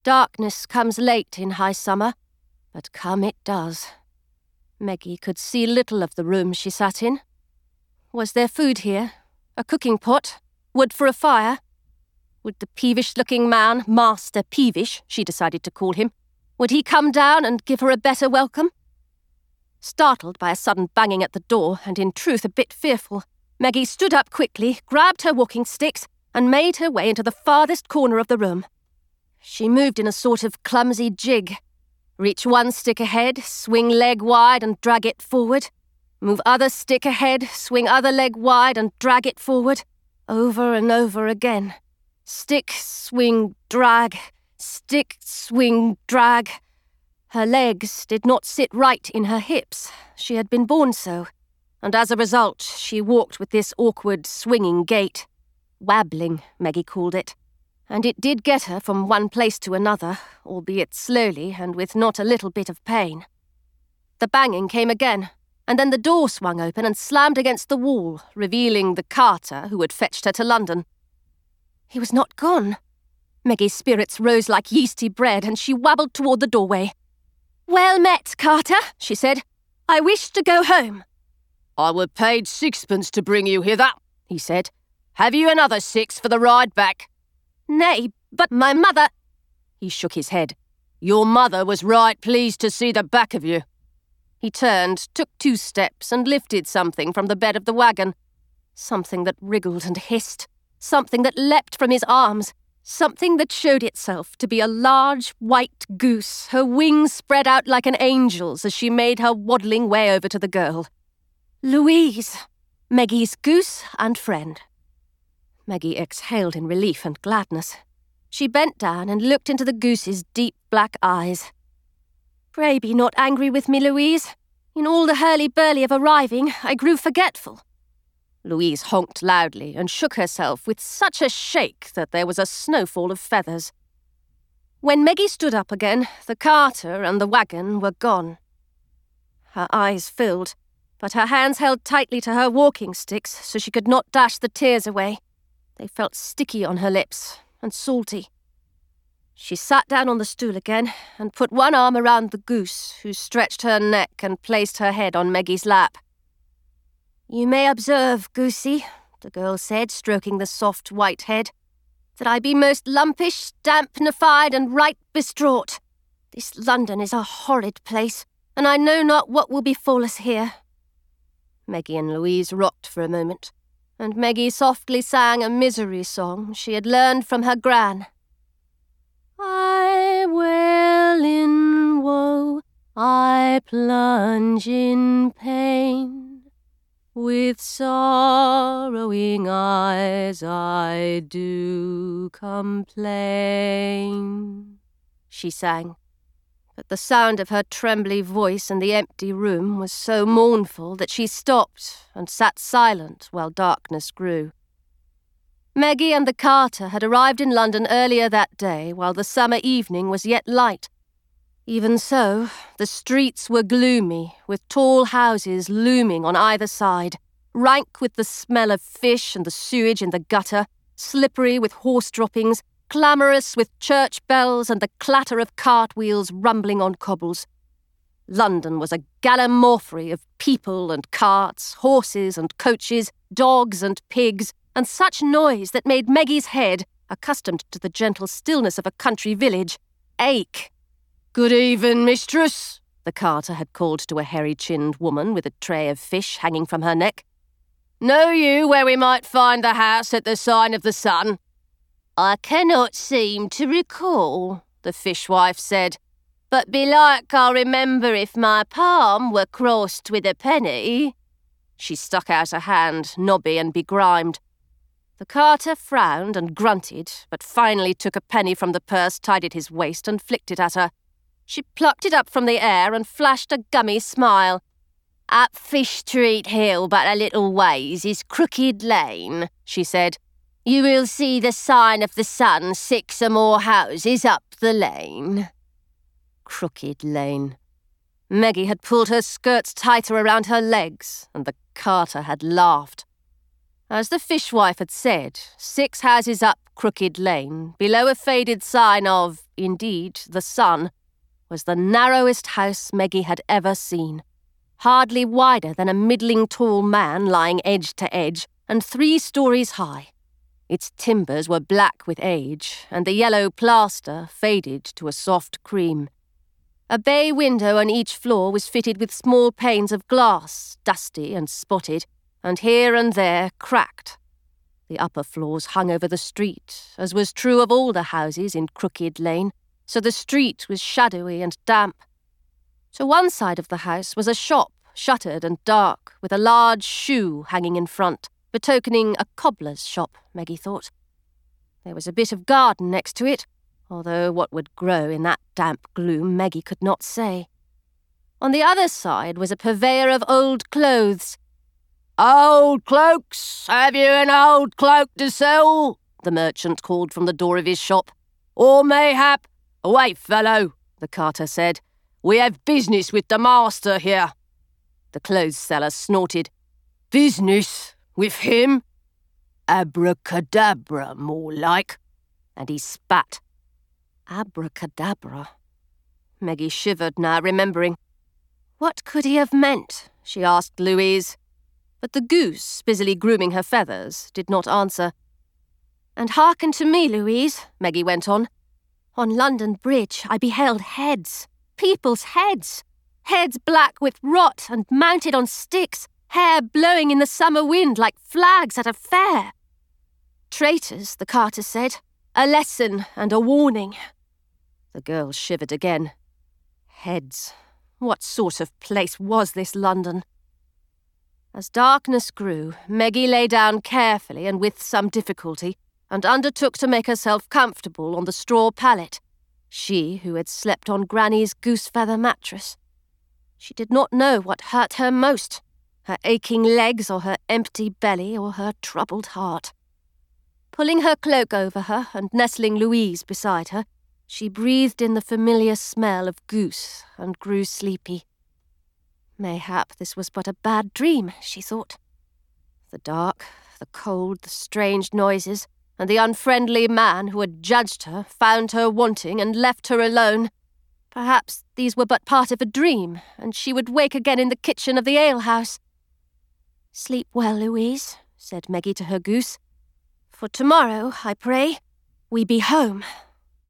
Darkness comes late in high summer, but come it does. Meggie could see little of the room she sat in. Was there food here? A cooking pot? Wood for a fire? Would the peevish-looking man, Master Peevish, she decided to call him, would he come down and give her a better welcome? Startled by a sudden banging at the door, and in truth a bit fearful, Meggie stood up quickly, grabbed her walking sticks, and made her way into the farthest corner of the room. She moved in a sort of clumsy jig. Reach one stick ahead, swing leg wide and drag it forward. Move other stick ahead, swing other leg wide and drag it forward. Over and over again. Stick, swing, drag. Stick, swing, drag. Her legs did not sit right in her hips. She had been born so. And as a result, she walked with this awkward, swinging gait. Wabbling, Meggie called it. And it did get her from one place to another, albeit slowly and with not a little bit of pain. The banging came again, and then the door swung open and slammed against the wall, revealing the carter who had fetched her to London. He was not gone. Meggie's spirits rose like yeasty bread, and she wabbled toward the doorway. "Well met, Carter," she said. "I wish to go home." "I were paid 6pence to bring you hither," he said. "Have you another 6 for the ride back?" "Nay, but my mother—" He shook his head. "Your mother was right pleased to see the back of you." He turned, took 2 steps, and lifted something from the bed of the wagon. Something that wriggled and hissed. Something that leapt from his arms. Something that showed itself to be a large white goose, her wings spread out like an angel's as she made her waddling way over to the girl. Louise, Meggie's goose and friend. Meggie exhaled in relief and gladness. She bent down and looked into the goose's deep black eyes. "Pray be not angry with me, Louise. In all the hurly-burly of arriving, I grew forgetful." Louise honked loudly and shook herself with such a shake that there was a snowfall of feathers. When Meggie stood up again, the carter and the wagon were gone. Her eyes filled, but her hands held tightly to her walking sticks so she could not dash the tears away. They felt sticky on her lips and salty. She sat down on the stool again and put one arm around the goose, who stretched her neck and placed her head on Meggie's lap. "You may observe, Goosey," the girl said, stroking the soft white head, "that I be most lumpish, dampnified, and right distraught. This London is a horrid place, and I know not what will befall us here." Meggie and Louise rocked for a moment, and Meggie softly sang a misery song she had learned from her gran. "I wail in woe, I plunge in pain. With sorrowing eyes I do complain," she sang. But the sound of her trembly voice in the empty room was so mournful that she stopped and sat silent while darkness grew. Meggie and the carter had arrived in London earlier that day while the summer evening was yet light. Even so, the streets were gloomy, with tall houses looming on either side, rank with the smell of fish and the sewage in the gutter, slippery with horse droppings, clamorous with church bells and the clatter of cartwheels rumbling on cobbles. London was a gallimaufry of people and carts, horses and coaches, dogs and pigs, and such noise that made Meggie's head, accustomed to the gentle stillness of a country village, ache. "Good even, mistress," the carter had called to a hairy-chinned woman with a tray of fish hanging from her neck. "Know you where we might find the house at the sign of the sun?" "I cannot seem to recall," the fishwife said, "but belike I'll remember if my palm were crossed with a penny." She stuck out a hand, knobby and begrimed. The carter frowned and grunted, but finally took a penny from the purse tied at his waist and flicked it at her. She plucked it up from the air and flashed a gummy smile. "Up Fish Street Hill but a little ways is Crooked Lane," she said. "You will see the sign of the sun 6 or more houses up the lane." Crooked Lane. Meggie had pulled her skirts tighter around her legs, and the carter had laughed. As the fishwife had said, 6 houses up Crooked Lane, below a faded sign of indeed the sun, was the narrowest house Meggie had ever seen, hardly wider than a middling tall man lying edge to edge, and 3 stories high. Its timbers were black with age, and the yellow plaster faded to a soft cream. A bay window on each floor was fitted with small panes of glass, dusty and spotted, and here and there cracked. The upper floors hung over the street, as was true of all the houses in Crooked Lane, so the street was shadowy and damp. To one side of the house was a shop, shuttered and dark, with a large shoe hanging in front, betokening a cobbler's shop, Meggie thought. There was a bit of garden next to it, although what would grow in that damp gloom Meggie could not say. On the other side was a purveyor of old clothes. "Old cloaks? Have you an old cloak to sell?" the merchant called from the door of his shop. "Or mayhap—" "Wait, fellow," the carter said. "We have business with the master here." The clothes seller snorted. "Business? With him? Abracadabra, more like." And he spat. Abracadabra. Meggie shivered now, remembering. What could he have meant? She asked Louise. But the goose, busily grooming her feathers, did not answer. "And hearken to me, Louise," Meggie went on. "On London Bridge I beheld heads, people's heads, heads black with rot and mounted on sticks, hair blowing in the summer wind like flags at a fair. Traitors, the carter said, a lesson and a warning." The girl shivered again. Heads. What sort of place was this London? As darkness grew, Meggie lay down carefully and with some difficulty, and undertook to make herself comfortable on the straw pallet, she who had slept on Granny's goose-feather mattress. She did not know what hurt her most, her aching legs or her empty belly or her troubled heart. Pulling her cloak over her and nestling Louise beside her, she breathed in the familiar smell of goose and grew sleepy. Mayhap this was but a bad dream, she thought. The dark, the cold, the strange noises, and the unfriendly man who had judged her, found her wanting, and left her alone. Perhaps these were but part of a dream, and she would wake again in the kitchen of the alehouse. "Sleep well, Louise," said Meggie to her goose. "For tomorrow, I pray, we be home."